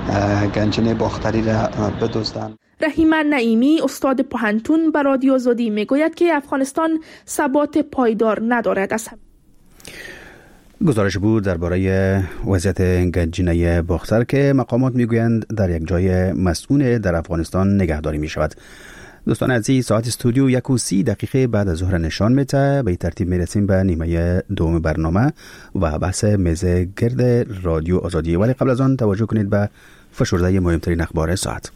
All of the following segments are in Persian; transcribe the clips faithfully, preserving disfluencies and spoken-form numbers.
گنجینه باختری را بدزدند. رحیم نعیمی استاد پوهنتون به رادیو آزادی میگوید که افغانستان ثبات پایدار ندارد. از گزارش بود درباره وضعیت گنجینه باختر که مقامات میگویند در یک جای مسئول در افغانستان نگهداری می شود. دوستان عزیز، ساعت استودیو یک و سی دقیقه بعد از ظهر نشان میده. به ترتیب میرسیم به نیمه دوم برنامه و بحث میز گرد رادیو آزادی، ولی قبل از آن توجه کنید به فشرده مهمترین اخبار ساعت.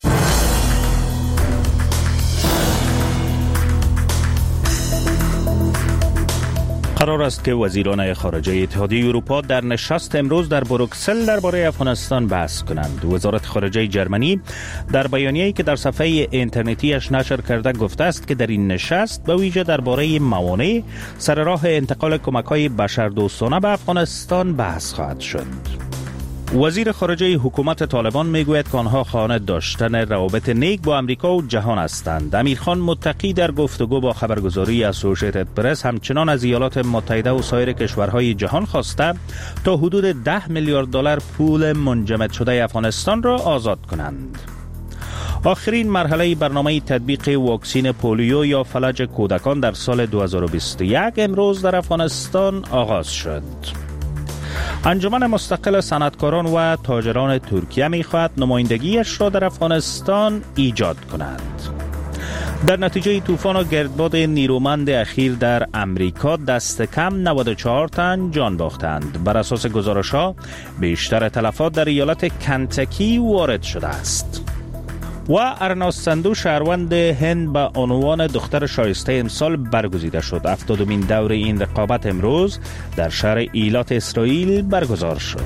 قرار است که وزیران خارجه اتحادیه اروپا در نشست امروز در بروکسل درباره افغانستان بحث کنند. وزارت خارجه جرمنی در بیانیه‌ای که در صفحه اینترنتیش نشر کرده گفته است که در این نشست به ویژه درباره موانع سر راه انتقال کمک‌های بشردوستانه به افغانستان بحث خواهد شد. وزیر خارجه حکومت طالبان میگوید که آنها خواهان داشتن روابط نیک با امریکا و جهان هستند. امیرخان متقی در گفتگو با خبرگزاری اسوسییتد پرس همچنان از ایالات متحده و سایر کشورهای جهان خواسته تا حدود ده میلیارد دلار پول منجمد شده افغانستان را آزاد کنند. آخرین مرحله برنامه تطبیق واکسین پولیو یا فلج کودکان در سال دو هزار و بیست و یک امروز در افغانستان آغاز شد. انجمن مستقل صنعتکاران و تاجران ترکیه می‌خواهد نمایندگیش را در افغانستان ایجاد کند. در نتیجه طوفان و گردباد نیرومند اخیر در امریکا دست کم نود و چهار تن جان باختند. بر اساس گزارش‌ها بیشتر تلفات در ایالت کنتکی وارد شده است. و ارناس سندو شهروند هند به عنوان دختر شایسته امسال برگزیده شد. هفتادمین دور این رقابت امروز در شهر ایلات اسرائیل برگزار شد.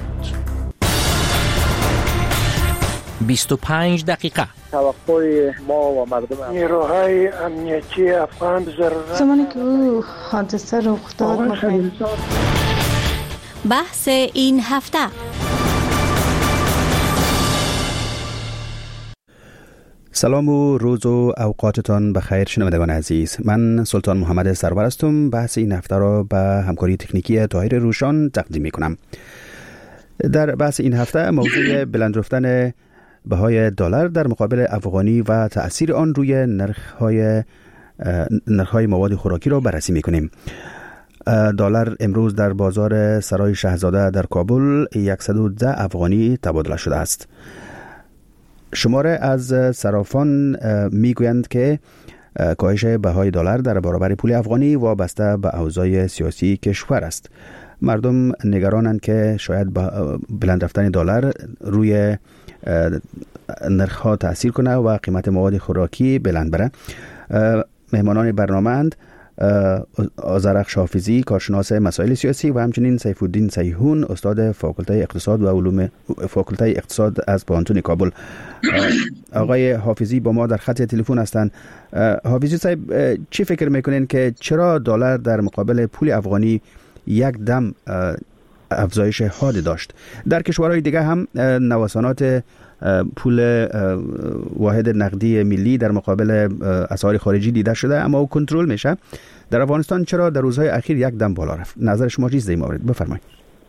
بیست و پنج دقیقه توقع ما و مردم نیروهای امنیتی افغان ضرورت زمانی که او حادثه رخ داد بحث این هفته. سلام و روز و اوقاتتان بخیر شنوندگان عزیز. من سلطان محمد سرور هستم. بحث این هفته را به همکاری تکنیکی طاهر روشان تقدیم می کنم. در بحث این هفته موضوع بلند رفتن بهای دلار در مقابل افغانی و تأثیر آن روی نرخ‌های نرخ‌های مواد خوراکی را بررسی می کنیم. دلار امروز در بازار سرای شاهزاده در کابل صد و ده افغانی تبادله شده است. شماره از صرافان میگویند که کاهش بهای دلار در برابر پول افغانی وابسته به اوضاع سیاسی کشور است. مردم نگرانند که شاید بلند رفتن دلار روی نرخ‌ها تأثیر کنه و قیمت مواد خوراکی بلند بره. مهمانان برنامه اند آذرخش حافظی، کارشناس مسائل سیاسی، و همچنین سیف الدین سیحون، استاد فاکولته اقتصاد و علوم فاکولته اقتصاد از پوهنتون کابل. آقای حافظی با ما در خط تلفن هستند. حافظی صاحب، چی فکر میکنین که چرا دلار در مقابل پول افغانی یک دم افزایش حاد داشت؟ در کشورهای دیگه هم نوسانات پول واحد نقدی ملی در مقابل اسعار خارجی دیده شده، اما او کنترل میشه. در افغانستان چرا در روزهای اخیر یک دم بالا رفت؟ نظر شما چیست در این مورد؟ بفرمایید.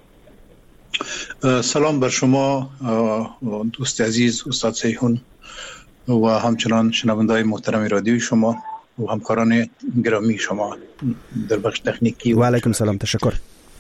سلام بر شما دوست عزیز استاد سیحون و همچنان شنونده‌های محترم رادیوی شما و همکاران گرامی شما در بخش تکنیکی. و علیکم سلام، تشکر.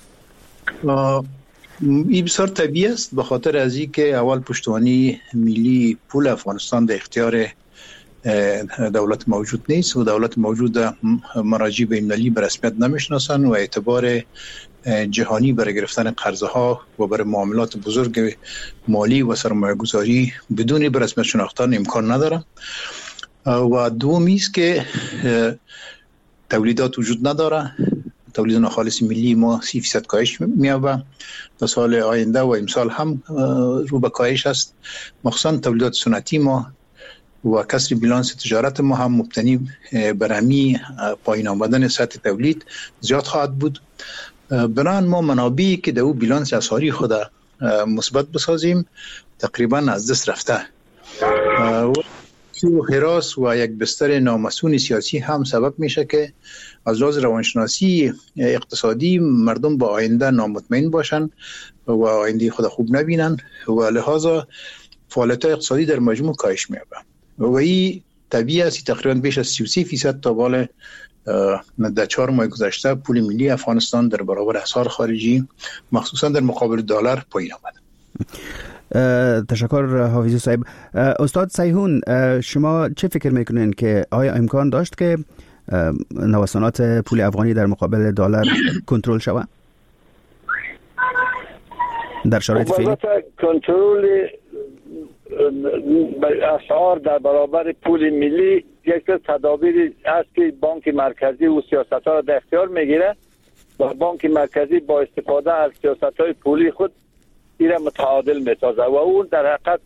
این بسیار طبیعی است به خاطر از این که اول پشتوانی ملی پول افغانستان در اختیار دولت موجود نیست و دولت موجود مراجع بین‌المللی به رسمیت نمیشناسند و اعتبار جهانی برای گرفتن قرضها و برای معاملات بزرگ مالی و سرمایه‌گذاری بدون به رسمیت شناختن امکان نداره. و دومی است که تولیدات وجود نداره. تولید ناخالص ملی ما سی فیصد کاهش می‌یابه. تا سال آینده و امسال هم رو به کاهش است. مخصوصا تولیدات صنعتی ما و کسر بیلانس تجارت ما هم مبتنی بر همی پایین آمدن سطح تولید زیاد خواهد بود. بنابراین ما منابعی که در او بیلانس اسعاری خود مثبت بسازیم تقریبا از دست رفته. و حراس و یک بستر نامسئول سیاسی هم سبب میشه که از لحاظ روانشناسی اقتصادی مردم با آینده نامطمئن باشن و آینده خود خوب نبینن و لحاظا فعالیت اقتصادی در مجموع کاهش می‌یابد و این طبیعی است. تقریبا بیش از سی و سه درصد تا بال در چهار ماه گذشته پول ملی افغانستان در برابر اسعار خارجی مخصوصا در مقابل دلار پایین آمد. تشکر حافظی صاحب. استاد سیحون، شما چه فکر میکنین که آیا امکان داشت که نوسانات پول افغانی در مقابل دلار کنترل شود در شرایط فعلی؟ کنترل اسعار در برابر پول ملی یک تدابیر است که بانک مرکزی و سیاست‌ها را در اختیار میگیره و بانک مرکزی با استفاده از سیاست‌های پولی خود این را متعادل میسازه و اون در حقیقت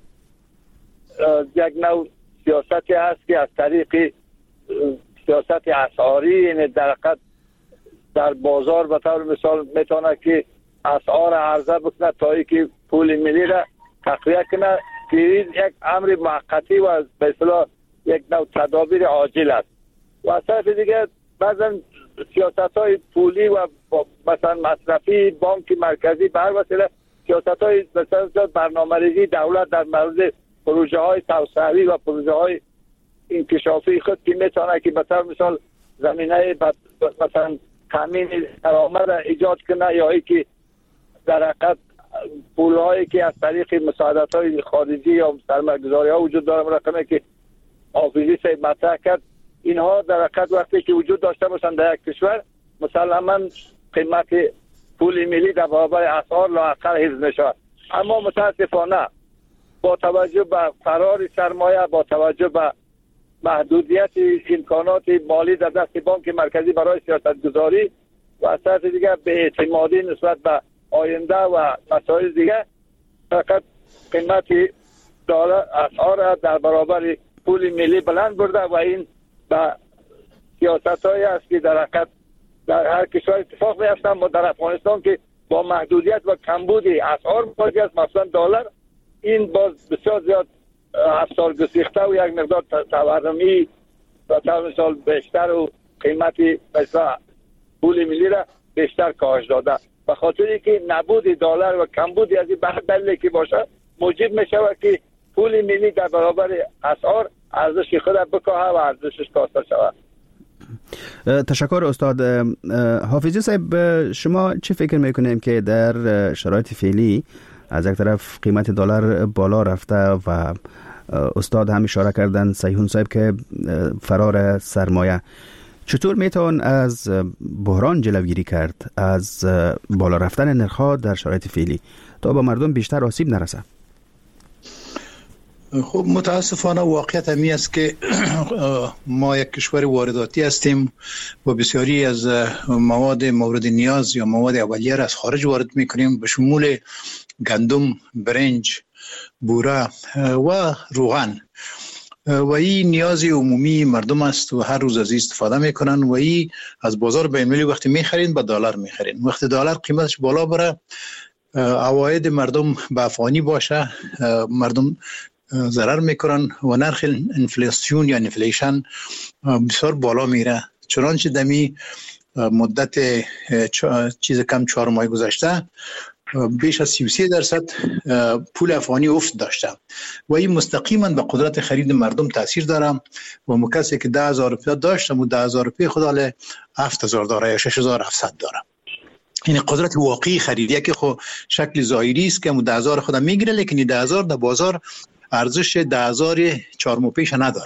یک نوع سیاستی است که از طریق سیاست اسعاری، یعنی در حقیقت در بازار به طور مثال میتونه که اسعار عرضه بکنه تا اینکه پول ملی را تقویت کنه که یک امر موقتی و به اصطلاح یک نوع تدابیر عاجل است. و از طرف دیگه بعضا سیاست‌های پولی و مثلا مصرفی بانک مرکزی به هر وسیله سیاست‌های مثلا برنامه‌ریزی دولت در مورد پروژه‌های توسعه‌ای و پروژه‌های انکشافی خود که میتونه که به طور مثال زمینه مثلا تامین درآمد ایجاد کنه یا اینکه در حقیقت پول‌هایی که از طریق مساعدت‌های خارجی یا سرمایه‌گذاری‌ها وجود داره رقمی که حافظی صاحب مطرح کرد، اینها در حقیقت وقتی که وجود داشته باشند در یک کشور مسلماً قیمت پول ملی در برابر اسعار لااقل حفظ می‌شود. اما متاسفانه با توجه به فرار سرمایه، با توجه به محدودیت امکانات مالی در دست بانک مرکزی برای سیاست‌گذاری و از طرف دیگر به اعتمادی نسبت به آینده و مسائل دیگر فقط قیمت دلار اسعار در برابر پول ملی بلند برده و این به سیاست‌هایی است که در حقیقت در هر کشور اتفاق می‌افتد. ما در افغانستان که با محدودیت و کمبود اسعار مواجه است، مثلا دلار این باز بسیار زیاد افسار گسیخته و یک مقدار تورمی و طور مثال بیشتر و قیمت مثلا پول ملی را بیشتر کاهش داده. به خاطری که نبود دلار و کمبود از این بحث دلیلی که باشه موجب می شود که پول ملی در برابر اسعار ارزش خود بکاهه و ارزشش کاسته شود. تشکر استاد. حافظی صاحب، شما چه فکر میکنیم که در شرایط فعلی از یک طرف قیمت دلار بالا رفته و استاد هم اشاره کردن سیحون صاحب که فرار سرمایه، چطور میتوان از بحران جلوگیری کرد، از بالا رفتن نرخ‌ها در شرایط فعلی تا با مردم بیشتر آسیب نرسه؟ خب متاسفانه واقعیت همی است که ما یک کشور وارداتی هستیم و بسیاری از مواد مورد نیاز یا مواد اولیه را از خارج وارد میکنیم به شمول گندم، برنج، بوره و روغن و این نیازی عمومی مردم است و هر روز از این استفاده میکنن و این از بازار بین‌المللی وقتی میخرین با دلار میخرین. وقتی دلار قیمتش بالا بره عواید مردم به افغانی باشه مردم ضرر میکنن و نرخ انفلاسیون یا انفلیشن بسیار بالا میره. چنانچه دمی مدت چیز کم چهار ماه گذشته بیش از سی و سه درصد پول افغانی افت داشته و این مستقیما به قدرت خرید مردم تاثیر داره و کسی که ده هزار روپیه داشت و ده هزار روپیه خود حاله هفت هزار داره یا شش هزار و هفتصد داره. این قدرت واقعی خریدیه که خو شکل ظاهری است که ده هزار خود میگیره لیکن ده هزار در بازار ارزش ده هزار چهار ماه پیش نداره.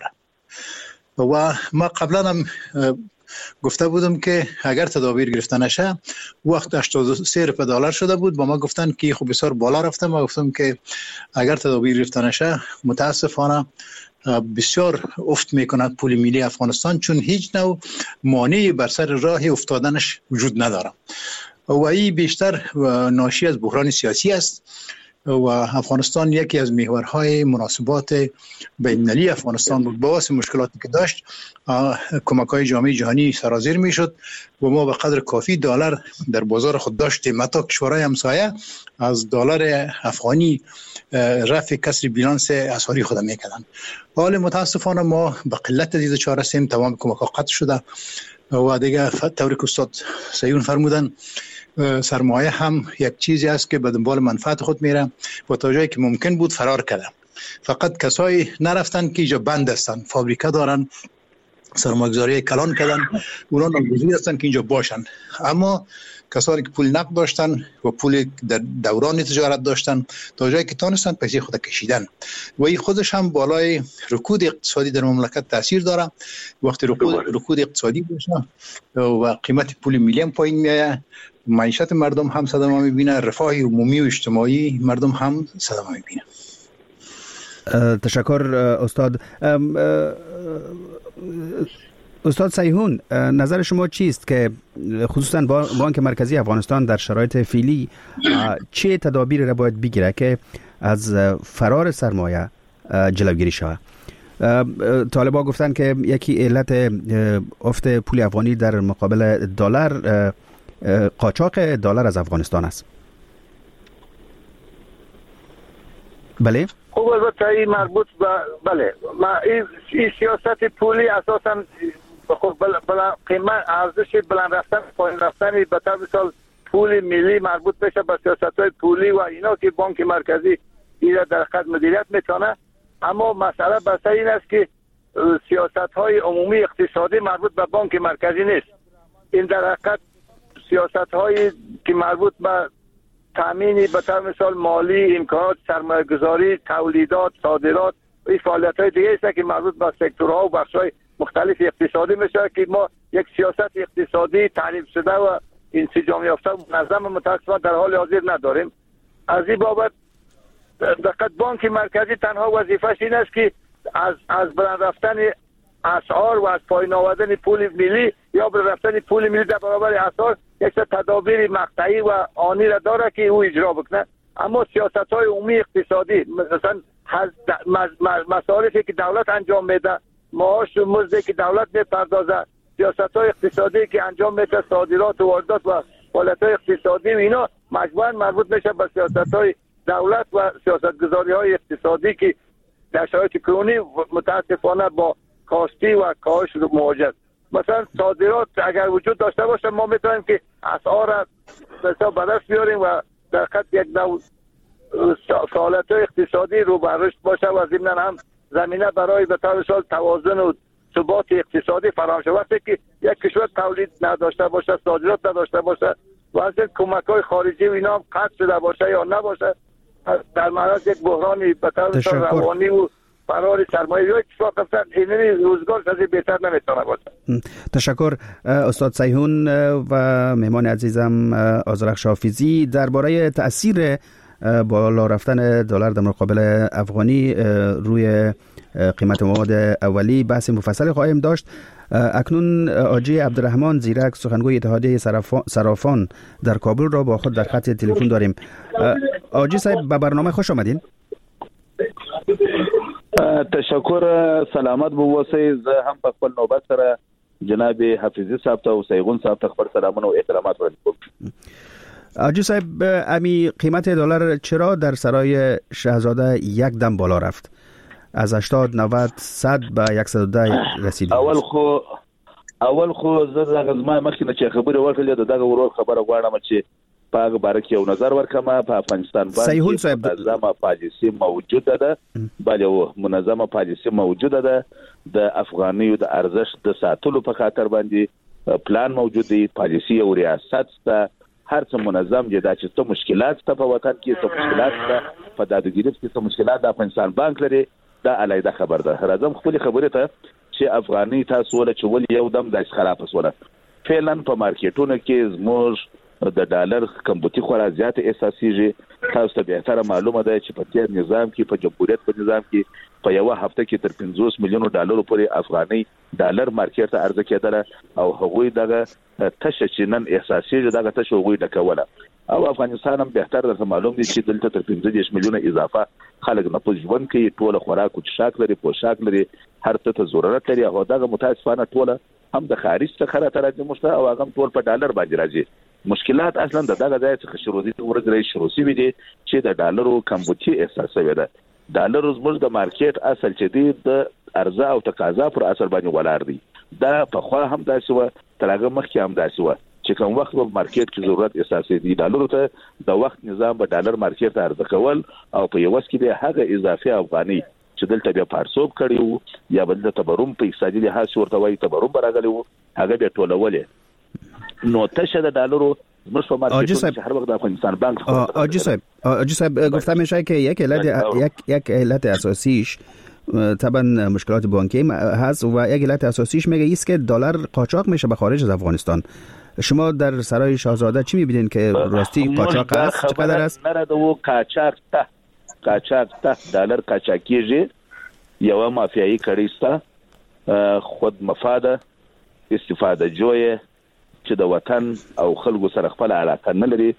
و ما قبلا هم گفته بودم که اگر تدابیر گرفته نشه وقت هشتاد و سه روپیه دلار شده بود با ما گفتن که خب بسیار بالا رفته. ما گفتم که اگر تدابیر گرفته نشه متاسفانه بسیار افت میکند پول ملی افغانستان، چون هیچ نوع مانعی بر سر راه افتادنش وجود نداره و این بیشتر ناشی از بحران سیاسی است و افغانستان یکی از محورهای مناسبات بین‌المللی افغانستان بود. با واسه مشکلاتی که داشت کمک‌های جامعه جهانی سرازیر میشد و ما به قدر کافی دلار در بازار خود داشتیم. حتی کشورهای همسایه از دلار افغانی رفع کسر بیلانس اسعاری خود میکردن. حال متاسفانه ما به قلت دیده چاره هستیم، تمام کمک‌ها قطع شده و دیگه طوری که استاد سیحون فرمودن سرمایه هم یک چیزی است که به دنبال منفعت خود میره و تا جایی که ممکن بود فرار کرده. فقط کسایی نرفتن که اینجا بند هستن، فابریکه دارن، سرمایه‌گذاری کلان کردن، اونا ناگزیر هستن که اینجا باشن. اما کسانی که پول نقد داشتن و پول در دوران تجارت داشتن تا جایی که تونستن پیسه خود کشیدن و این خودش هم بالای رکود اقتصادی در مملکت تاثیر داره. وقتی رکود رکود اقتصادی باشه و قیمت پول ملی هم پایین میاد، معیشت مردم هم صدمه میبینه، رفاه عمومی و اجتماعی مردم هم صدمه میبینه. تشکر استاد. استاد سیحون، نظر شما چیست که خصوصا بانک مرکزی افغانستان در شرایط فعلی چه تدابیر را باید بگیره که از فرار سرمایه جلوگیری شود؟ طالبا گفتن که یکی علت افت پول افغانی در مقابل دلار قاچاق دلار از افغانستان است. بله؟ خب البته این مربوط به بله ما این, این سیاست پولی اساسا خب بل بل قیمت ارزش بلند رفتن پایین رفتن به طور مثال پول ملی مربوط بشه به سیاست‌های پولی و اینا که بانک مرکزی این در خدمت مدیریت میتونه. اما مسئله بس این است که سیاست‌های عمومی اقتصادی مربوط به بانک مرکزی نیست. این در حقیقت سیاست‌های که مربوط به تامینی به طور مثال مالی، امکانات سرمایه‌گذاری، تولیدات، صادرات و این فعالیت‌های دیگه است که مربوط به سکتورها و بخش‌های مختلف اقتصادی میشه که ما یک سیاست اقتصادی تعریف شده و انسجام یافته و منظم متأسفانه در حال حاضر نداریم. از این بابت دقیق بانک مرکزی تنها وظیفه‌اش این است که از از بلند رفتن اسعار و از پایین آوردن پول ملی یا بلند رفتن پول ملی در برابر اسعار یک تدابیر مقطعی و آنی را داره که او اجرا بکنه. اما سیاست‌های عمومی اقتصادی مثلا مصارفی که دولت انجام میده، معاش و مزدی که دولت میپردازه، سیاست‌های اقتصادی که انجام میده، صادرات و واردات و فعالیت‌های اقتصادی و اینا مجموعاً مربوط میشه به سیاست‌های دولت و سیاست‌گذاری‌های اقتصادی که در شرایط کرونی متأسفانه با کاستی و کاهش رو مواجه. مثلا صادرات اگر وجود داشته باشه ما میتونیم که اسعار را به حساب دست بیاریم و در خط یک نوع فعالیت‌های اقتصادی رو به رشد باشه و ضمناً هم زمینه برای به طور مثال توازن و ثبات اقتصادی فراهم شود. وقتی که یک کشور تولید نداشته باشه، صادرات نداشته باشه و از کمک‌های خارجی و اینا هم قطع شده باشه یا نباشه، در معرض یک بحرانی به طور مثال روانی و فرار سرمایه یا اتفاق افتاد این روزگار از بهتر نمیتونه باشه. تشکر استاد سیحون و مهمان عزیزم آذرخش حافظی. درباره تأثیر بالا رفتن دلار در مقابل افغانی روی قیمت مواد اولی بحث مفصل خواهیم داشت. اکنون آجی عبدالرحمن زیرک سخنگوی اتحادیه صرافان در کابل را با خود در خط تلفن داریم. آجی صاحب به برنامه خوش آمدین. تشکر، سلامت بواسه. زه هم په خپل نوبت سره جناب حفیظی صاحب ته او سیغون صاحب ته خبر سلامونه و احترامات وړاندې کوم. آجی صاحب، امی قیمت دلار چرا در سرای شاهزاده یک دم بالا رفت؟ از هشتاد نود صد به صد و ده رسید. اول خو اول خو زه دغه زما مخکې چې خبره ورکړل دغه ورور خبره غواړم چې پاګ بارک یو نظر ورکمه په افغانستان باندې منظمه پالیسي موجوده ده، بله منظمه پالیسي موجوده ده د افغانیو د ارزش د ساتلو په خاطر باندې پلان موجود دی، پالیسي او ریاست ته هر څه منظم دي. دا چې څه مشکلات ته په وطن کې څه مشکلات ته په دادګیری کې څه مشکلات د افغانستان بانک لري دا علیده خبر ده. راځم خپل خبره ته چې افغاني تاسو ول چې ول یو دم د خلاف وسوله فعلا په مارکیټونو کې زموږ د ډالر کمبوتی خورا زیات احساسيږي. تاسو ته به تر معلومه ده چې په تیر نظام کې په جمهوریت په نظام کې په یو هفته کې تر پنځوس میلیون ډالر پورې افغاني ډالر مارکیټ ته عرضه کېدله او هغوی دغه تشه چې نن احساسيږي دغه تشه هغوی ډکوله. او افغانستان هم به تر معلوم دي چې دلته تر پنځه میلیون اضافه خلک نه په ژوند کې ټوله خوراک او شاک لري، پوشاک لري، هر څه ته ضرورت لري. هغه دغه متاسفانه ټوله هم د خارج څخه راځي مشته او هغه ټول په ډالر باندې راځي. مشکلات اصلا د دغه ځای څخه شروع دي ورغلي شروع شي دي چې د ډالرو کمبوتی احساسوي ده. ډالر زموږ د مارکیټ اصل چې دی د عرضه او تقاضا پر اثر باندې ولاړ دی. دا په خوا هم داسې و ترغه مخکې هم داسې و چې کوم وخت په مارکیټ کې ضرورت اساسي دی ډالر ته د وخت نظام به ډالر مارکیټ ته عرضه کول او په یو وخت کې به هغه اضافي افغاني چې دلته بیا پارسوب کړیو یا بل د تبرم په اقتصادي لحاظ ورته وایي تبرم براغلی وو هغه به ټولولې نو تشه د ډالرو مش په مارکیټ کې هر وخت د افغانستان بانک آجی صاحب آجی صاحب گفته میشه که یک علت یک یک علت اساسیش طبعا مشکلات بانکی هست و یک علت اساسیش میگه ایست که دلار قاچاق میشه به خارج از افغانستان. شما در سرای شاهزاده چی میبینید که راستی قاچاق است چقدر است؟ نرده و قاچاق ته قاچاق ته دلار قاچاقیږي یو مافیایی کړیسته خود مفاده استفاده جوړه چې د وطن او خلکو سره خپل علاقه نه لري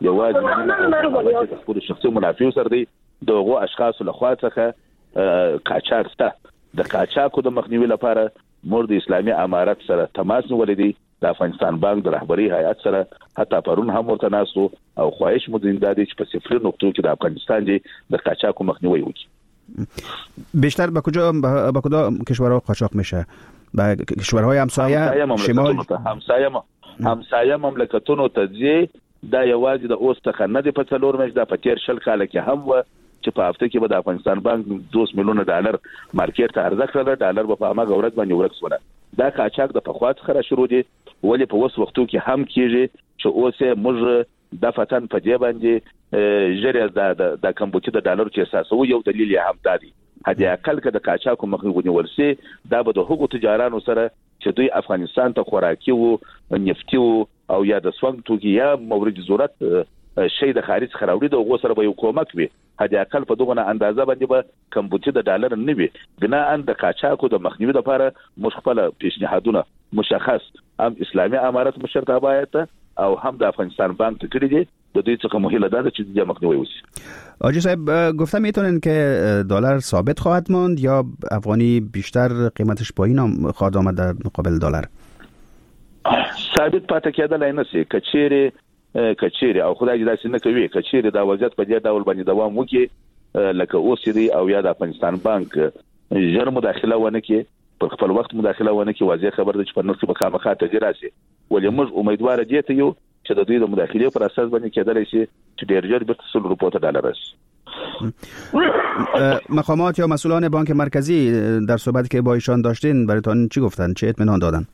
یوازې د خپل شخصي منافع سره دی دغه اشخاص له خوا څخه قاچاق ته د قاچاقو د مخنیوي لپاره موږ د اسلامي امارت سره تماس نیولې دي د افغانستان بانک د رهبری هیئت سره حتی پرون هم ورته ناسو او خواهش مو زندادي چې په صفر نقطو کې د افغانستان دی د قاچاقو مخنیوي وکړي. بیشتر به کجا به کدام کشورها قاچاق میشه؟ به کشورهای همسایه شمال همسایه همسایه مملکتونو ته ځي دا یوازې د اوس څخه نه دی په څلور میاشتې د پتیر شل کال کې هم و چې په هفته کې به د افغانستان بانک دوه میلیونه ډالر مارکیټ ته عرضه کړل ډالر په هغه ورځ باندې ورکسوله دا قاچاق د پخوا څخه را شروع دي ولې په اوس وختو کې هم کیږي چې اوس موږ د فتن په دی باندې جریز د د کمبوچي د ډالر چې اساسو یو دلیل یې هم دادي هدي اقل که د قاچاقو مخنیوي ورسي دا به د حقوق تجارانو سره چې دوی افغانستان ته خوراکي وو نفتی وو او یا د سونګ توګي یا مورد ضرورت شي د خارج خراوړي د غو سره به یو کومک وي هدي اقل په دغه اندازه باندې به کمبوچي د ډالر نه وي بنا ان د قاچاقو د مخنیوي لپاره مخفل پیشنهادونه مشخص هم اسلامي امارت مشرتابه باید او هم د افغانستان بانک ته کړی دي د دوی څخه مهمه ده چې د مخنیوي وشي. آجی صاحب گفتم میتونن که دلار ثابت خواهد ماند یا افغانی بیشتر قیمتش پایین خواهد آمد در مقابل دلار؟ ثابت پاتې کېدل نه سي کچيري کچيري او خدای دې داسې نه کوي کچيري دا وضعیت په دې ډول باندې دوام وکړي لکه اوس دی او یا د افغانستان بانک ژر مداخله ونه کړي په خپل وخت مداخله ونه کړي واضح خبر ده چې په نرخ مخامخ ته راسي ولې موږ امیدوار دي ته یو چې د دوی د مداخله پر اساس باندې کېدلی شي چې ډېر ژر به تصل روپوت ډالر راشي. مقامات یا مسئولان بانک مرکزی در صحبتی که با ایشان داشتین برایتان چی گفتن؟ چه اطمینان دادن؟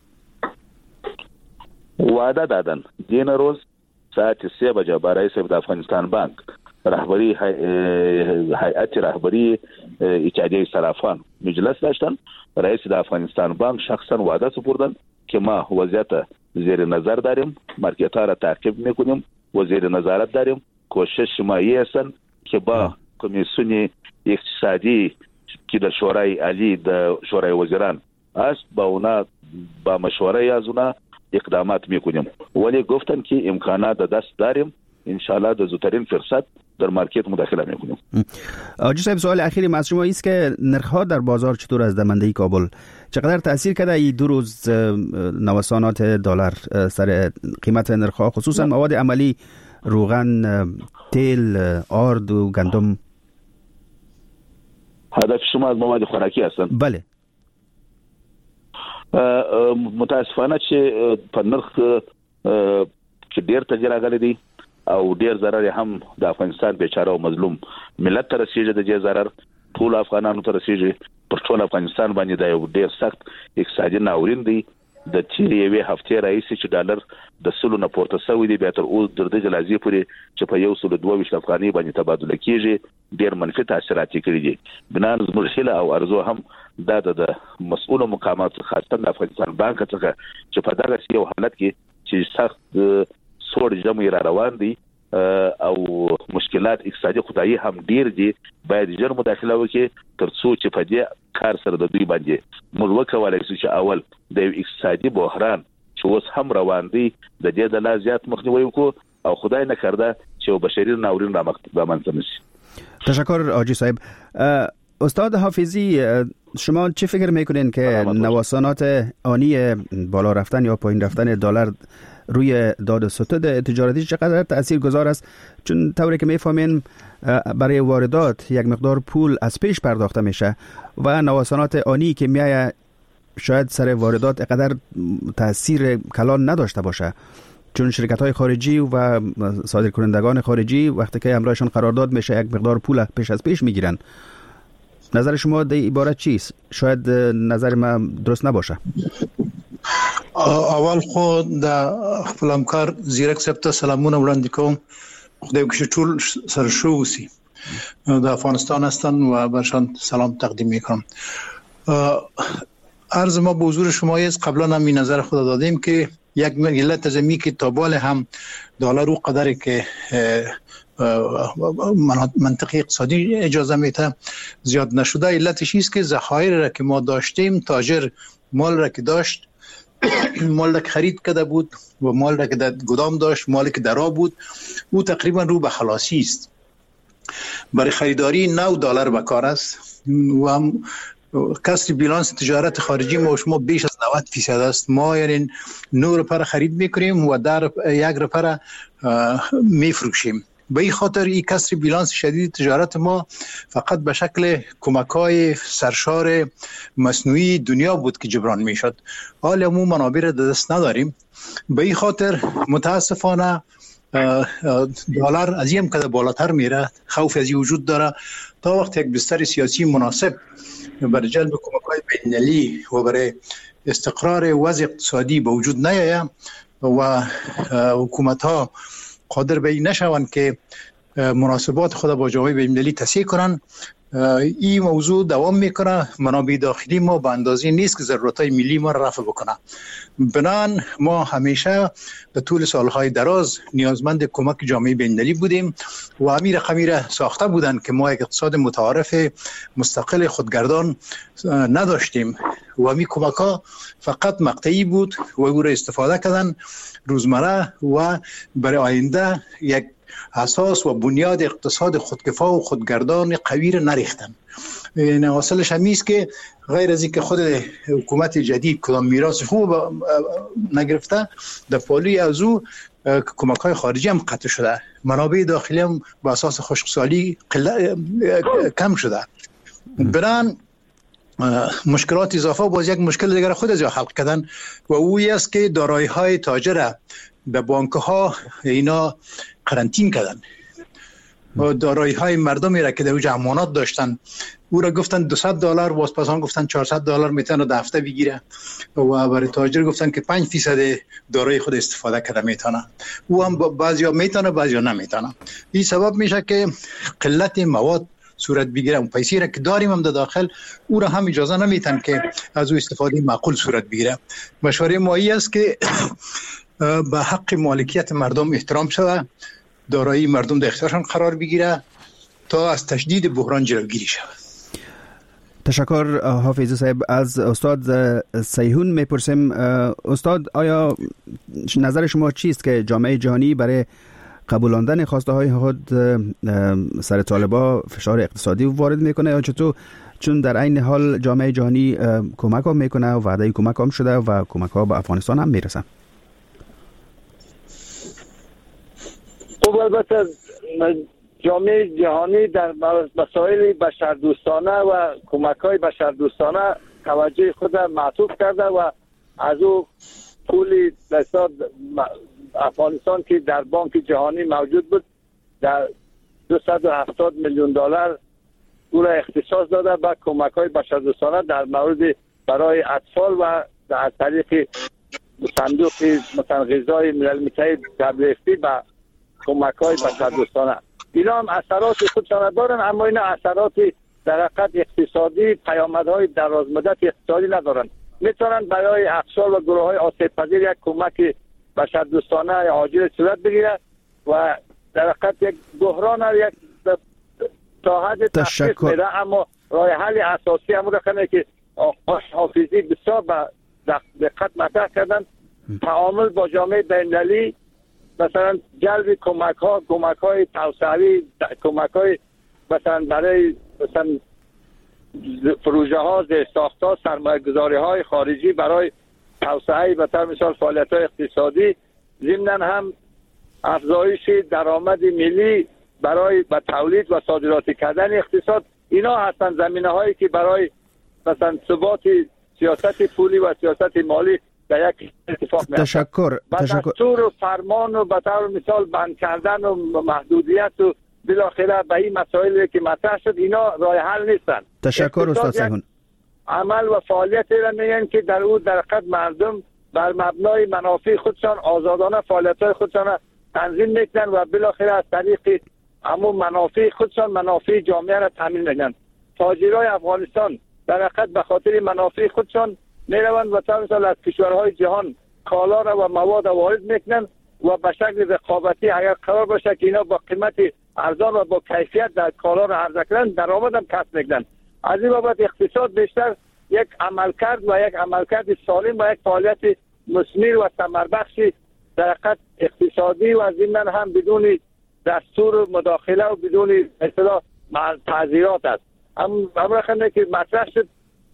وعده دادن دین روز ساعت سه بجه با رئیس د افغانستان بانک رهبری هیئت رهبری اتحادیه صرافان مجلس داشتن رئیس د افغانستان بانک شخصا وعده سپردن که ما وضعیت زیر نظر داریم مارکت ها را تعقیب میکنیم و زیر نظارت داریم کوشش ما هستن که با کمیسیون اقتصادی که در شورای عالی در شورای وزیران است با اونا با مشوره از اونا اقدامات میکنیم ولی گفتن که امکانات دست داریم انشالله در زودترین فرصت در مارکت مداخله میکنیم. آجی صاحب سوال اخیری از شما است که نرخ‌ها در بازار چطور از دمنده کابل چقدر تاثیر کرده این دو روز نوسانات دلار سر قیمت نرخ‌ها خصوصا مواد عملی روغن تیل آرد و گندم؟ هدف شما از مواد خوراکی هستند؟ بله. متاسفانه چې په نرخ کې ډیر تغیر راغلی دی او ډیر ضرر هم د افغانستان بیچاره او مظلوم ملت ته رسیږي د دې ضرر ټول افغانانو ته رسیږي پر ټول افغانستان باندې دا یو ډیر سخت اقتصادي ناورین دی د تیر یوې هفتې راځي چې ډالر د سلو نه پورته شوی دی بیا تر اوس د دې جلازي پورې چې په یو سلو دوه ویشت افغاني باندې تبادله کیږي ډیر منفي تاثیرات کړي دي بنا زموږ هیله او ارزو هم دا د مسؤل مقامات خاصه د افغانستان بانک څخه چې په دغه یو حالت کې چې سخت سوړ جمع را روان دي او مشکلات اقتصادي خدای هم ډیر دي باید ژر مداخله وکړي ترڅو چې په دې کار سره د دوی باندې موږ وکولای شو چې اول د اقتصادي بحران چې اوس هم روان دی د دې د لا زیات مخنیوي وکړو او خدای نکرده چې بشری ناورین را منځته نشي. تشکر آجی صاحب. استاد حافظی شما چه فکر میکنین که نوسانات آنی بالا رفتن یا پایین رفتن دلار روی داد و ستد تجارتی چقدر تاثیرگذار است؟ چون طوری که میفهمین برای واردات یک مقدار پول از پیش پرداخته میشه و نوسانات آنی که میایه شاید سر واردات اقدر تاثیر کلان نداشته باشه چون شرکت های خارجی و صادرکنندگان خارجی وقتی که همراهشان قرارداد میشه یک مقدار پول پیش از پیش میگیرن. نظر شما در عبارت چیست؟ شاید نظر من درست نباشه. اول خود در فلمکار زیرک سبتا سلامون وړاندې کوم. خدای وکړي ټول سرشو اوسي. د افغانستان هستن و برشان سلام تقدیم میکنم. عرض ما به حضور شما است. قبلا هم این نظر خود دادیم که یک ملت زمین که تا بال هم دلار و قدری که منطقی اقتصادی اجازه میده زیاد نشده. علتش است که ذخایر را که ما داشتیم، تاجر مال را که داشت، مال را که خرید کرده بود و مال را که در گدام داشت، مالی که در آب بود، او تقریبا رو به خلاصی است. برای خریداری نه دلار به کار است و هم کسر بیلانس تجارت خارجی ما و شما بیش از نود فیصد است. ما یعنی نه روپه خرید میکنیم و در یک روپه میفروشیم. به این خاطر این کسر بیلانس شدید تجارت ما فقط به شکل کمک‌های سرشار مصنوعی دنیا بود که جبران میشد. حال ما منابع را دست نداریم. به این خاطر متاسفانه دلار از این کده بالاتر میره. خوف از این وجود داره تا وقت یک بستر سیاسی مناسب برای جلب کمک‌های بین‌المللی و برای استقرار وضع اقتصادی به وجود نیاید و حکومت‌ها قادر به این نشوند که مناسبات خود با جامعه بین‌المللی تصحیح کنند. این موضوع دوام میکنه. منابع داخلی ما به اندازه نیست که ضرورت‌های ملی ما را رفع بکنه. بنان ما همیشه به طول سالهای دراز نیازمند کمک جامعه بین‌المللی بودیم و همین رقمی را ساخته بودند که ما یک اقتصاد متعارف مستقل خودگردان نداشتیم و همین کمک‌ها فقط مقطعی بود و او را استفاده کردن روزمره و برای آینده یک اساس و بنیاد اقتصاد خودکفا و خودگردان قوی را نریختن. این حاصلش همی است که غیر از اینکه خود حکومت جدید کدام میراث خوب نگرفته، در پالی از او کمک‌های خارجی هم قطع شده. منابع داخلی هم به اساس خشکسالی کم شده. بران مشکلات اضافه باز یک مشکل دیگر خود از حل کردن و اویی است که دارایی‌های تاجر در بانک‌ها اینا قرنطین کردن و دارایی‌های مردمی را که در اوج امانات داشتن او را گفتن دویست دلار، واسپسان گفتن چهارصد دلار میتونه در هفته بگیره و برای تاجر گفتن که پنج درصد دارایی خود استفاده کرده میتونه. او هم بعضیا میتونه بعضیا نمیتونه. این سبب میشه که قلت مواد صورت بگیره. اون پیسې را که داریم هم در داخل او را هم اجازه نمیتن که از او استفاده معقول صورت بگیره. مشوره ما این است که به حق مالکیت مردم احترام شود، دارایی مردم در اختیارشان قرار بگیره تا از تشدید بحران جلوگیری شود. تشکر حافظ صاحب. از استاد سیهون میپرسیم استاد، آیا نظر شما چیست که جامعه جهانی برای قبولاندن خواسته های خود سر طالبا فشار اقتصادی وارد میکنه یا چطور؟ چون در این حال جامعه جهانی کمک ها میکنه و وعده کمک هم شده و کمک ها به افغانستان هم میرسن. خب البته جامعه جهانی در مسائل بشردوستانه و کمک‌های بشردوستانه توجه خود معطوف کرده و از او پول دستاد افغانستان که در بانک جهانی موجود بود در دویست و هفتاد میلیون دلار او را اختصاص داده به کمک‌های بشردوستانه در مورد برای اطفال و از طریق صندوق مثلا غذای ملل متحد دبلیو اف پی به کمک‌های بشردوستانه. اینا هم اثرات خودشان دارن، اما اینا اثرات در حقیقت اقتصادی، پیامدهای درازمدت اقتصادی ندارن. میتونن برای اقشار و گروه‌های آسیب پذیر یک کمک بشردوستانه عاجل صورت بگیره و در حقیقت یک بحران یک تا حد تشخیص میده. اما راه حل اساسی هم رقمه که آقای حافظی بسیار به دقت مطرح کردن، تعامل با جامعه بین‌المللی، مثلا جلب کمک ها، کمک های توسعوی، کمک های مثلا برای مثلا پروژه ها، زیرساخت ها، سرمایه گذاری های خارجی برای توسعه به طور مثال فعالیت های اقتصادی، ضمناً هم افزایش درآمد ملی برای به تولید و صادراتی کردن اقتصاد. اینا هستن زمینه هایی که برای مثلا ثبات سیاست پولی و سیاست مالی در یک اتفاق میاد. تشکر تشکر. دستور و فرمان و به طور مثال بند کردن و محدودیت و بالاخره به این مسائلی که مطرح شد اینا راه حل نیستن. تشکر استاد سیهون. عمل و فعالیتی را میگن که در اون در حقیقت مردم بر مبنای منافع خودشان آزادانه فعالیت‌های خودشان تنظیم میکنن و بالاخره از طریق همون منافع خودشان منافع جامعه را تامین میکنن. تاجرای افغانستان در حقیقت به خاطر منافع خودشان میروند و تا مثلا از کشورهای جهان کالا را و مواد وارد میکنن و به شکل رقابتی اگر قرار باشه که اینا با قیمت ارزان و با کیفیت در کالا را عرضه کنن درآمد هم کسب میکنن. از این بابت اقتصاد بیشتر یک عملکرد و یک عملکرد سالم و یک فعالیت مثمر و ثمربخش در حقیقت اقتصادی و ضمن هم بدون دستور مداخله و بدون اصطلاح تعزیرات است. هم امر که مطرح شد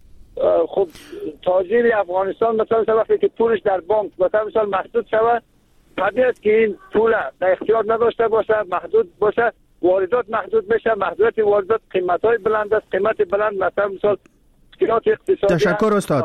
خب تاجر افغانستان مثلا وقتی که پولش در بانک مثلا مثلا محدود شود طبیعت که این پول در اختیار نداشته باشه محدود باشه واردات محدود میشه محدودیت واردات قیمت‌های بلند است قیمت بلند مثلا مثلا مشکلات اقتصادی تشکر استاد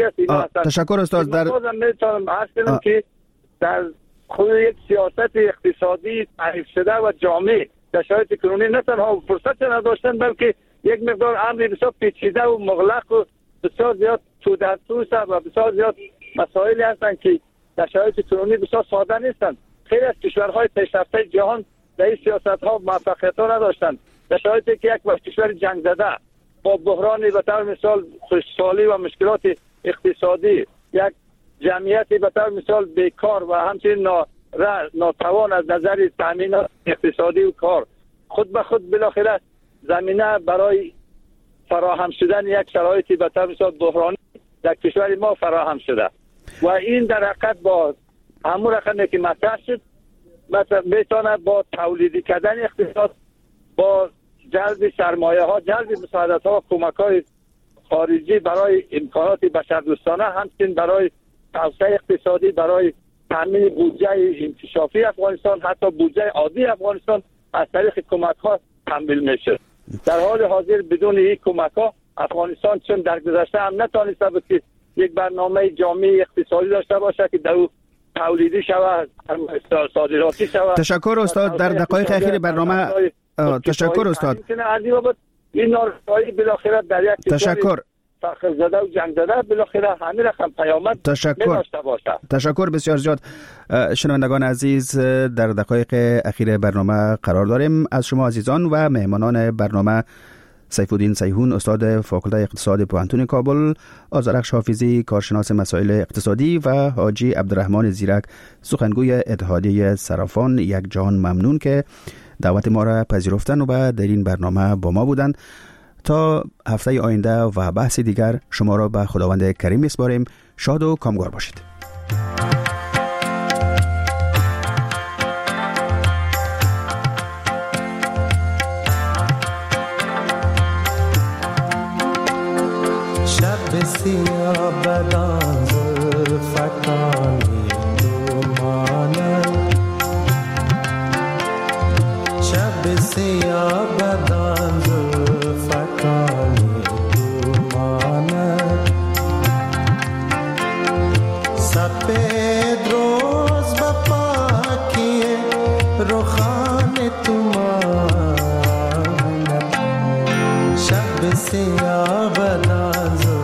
تشکر استاد در میتونم عرض کنم که در خود یک سیاست اقتصادی تعریف شده و جامع در شرایط کنونی نه تنها فرصت نداشتن بلکه یک مقدار امر بسیار پیچیده و مغلق و بسیار زیاد تو در توست و بسیار زیاد مسائلی هستند که در شرایط کنونی بسیار ساده نیستند. خیلی از کشورهای پیشرفته جهان در این سیاست ها موفقیت ها نداشتند. در شرایطی که یک کشور جنگ زده با بحرانی به طور مثال خشکسالی و مشکلات اقتصادی یک جمعیتی به طور مثال بیکار و همچنین ناتوان از نظر تامینات اقتصادی و کار خود به خود بالاخره زمینه برای فراهم شدن یک شرایطی به طور مثال بحرانی در کشور ما فراهم شده و این در حقیقت با همون رقمی که مطرح شد مثلا میتونه با تولیدی کردن اقتصاد با جلب سرمایه ها جلب مساعدت ها و کمک های خارجی برای امکانات بشردوستانه همچنین برای توسعه اقتصادی برای تامین بودجه انکشافی افغانستان حتی بودجه عادی افغانستان از طریق کمک ها تمویل میشه. در حال حاضر بدون این کمک ها افغانستان چون در گذشته هم نتونسته بود که یک برنامه جامع اقتصادی داشته باشه که در او تولیدی شود صادراتی شود. تشکر استاد در دقایق اخیر برنامه تشکر استاد این نارسایی بالاخره در یک تشکر فخر زده و جنگ زده بالاخره همین رقم پیامد تشکر تشکر بسیار زیاد. شنوندگان عزیز در دقایق اخیر برنامه قرار داریم. از شما عزیزان و مهمانان برنامه سیفالدین سیهون استاد فاکولته اقتصاد پوهنتون کابل، آذرخش حافظی کارشناس مسائل اقتصادی و حاجی عبدالرحمن زیرک سخنگوی اتحادیه صرافان یک جهان ممنون که دعوت ما را پذیرفتن و در این برنامه با ما بودند. تا هفته آینده و بحث دیگر شما را به خداوند کریم میسپاریم. شاد و کامگار باشید. شب سیاه بدان زلفکانی دومانه شب سیاه بدان زلفکانی دومانه سپید روز با پاکی روخان تومانه شب سیاه بدان